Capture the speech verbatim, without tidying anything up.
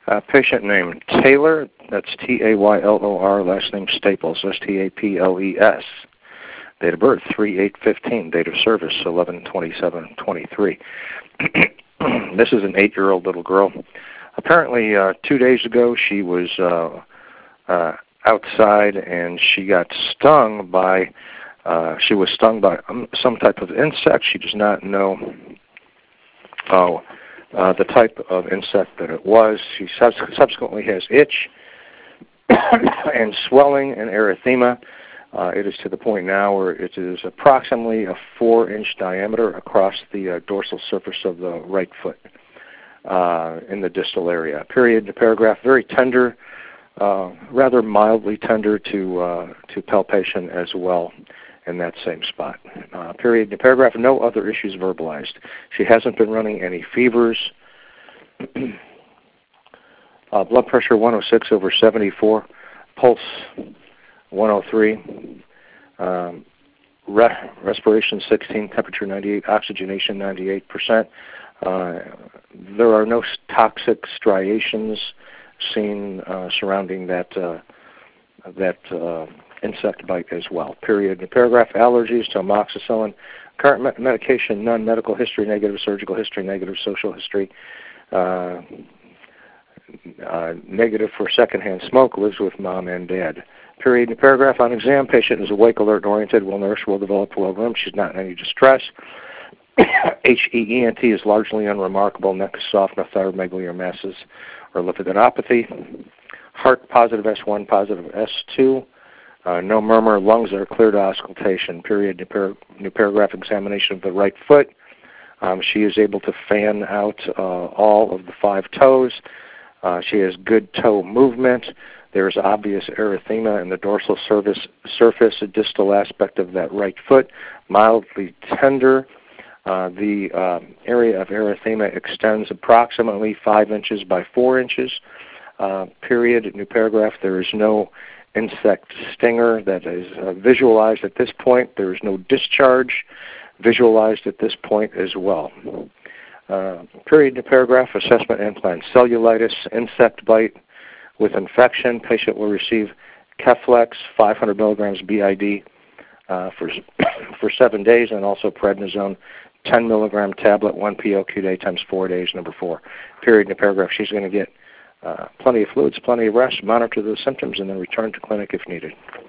A patient named Taylor, that's T A Y L O R, last name Staples, S T A P L E S. Date of birth, three eight fifteen. Date of service, eleven twenty-seven twenty-three. This is an eight-year-old little girl. Apparently, uh, two days ago, she was uh, uh, outside and she got stung by, uh, she was stung by um, some type of insect. She does not know uh, uh, the type of insect that it was. She subs subsequently has itch and swelling and erythema. Uh, it is to the point now where it is approximately a four-inch diameter across the uh, dorsal surface of the right foot uh, in the distal area. Period to paragraph, very tender, uh, rather mildly tender to, uh, to palpation as well in that same spot. Uh, period to paragraph, no other issues verbalized. She hasn't been running any fevers. uh, blood pressure one oh six over seventy-four, pulse one oh three, um, re respiration sixteen, temperature ninety-eight, oxygenation ninety-eight percent. Uh, there are no toxic striations seen uh, surrounding that uh, that uh, insect bite as well. Period. In paragraph, allergies to amoxicillin. Current me medication, none. Medical history, negative. Surgical history, negative. Social history, uh, uh, negative for secondhand smoke. Lives with mom and dad. Period. In paragraph, on exam, patient is awake, alert, and oriented, well nourished, well developed, well groomed. She's not in any distress. H E E N T is largely unremarkable. Neck is soft, no thyromegaly or masses or lymphadenopathy. Heart positive S one, positive S two. Uh, no murmur. Lungs are clear to auscultation. Period. New, par new paragraph, examination of the right foot. Um, she is able to fan out uh, all of the five toes. Uh, she has good toe movement. There is obvious erythema in the dorsal surface, surface, a distal aspect of that right foot, mildly tender. Uh, the uh, area of erythema extends approximately five inches by four inches. Uh, period. New paragraph. There is no insect stinger that is uh, visualized at this point. There is no discharge visualized at this point as well. Uh, period. New paragraph. Assessment and plan. Cellulitis, insect bite with infection. Patient will receive Keflex, five hundred milligrams B I D uh, for for seven days, and also prednisone, ten milligram tablet, one P O Q day times four days. Number four. Period. In the paragraph. She's going to get uh, plenty of fluids, plenty of rest, monitor the symptoms, and then return to clinic if needed.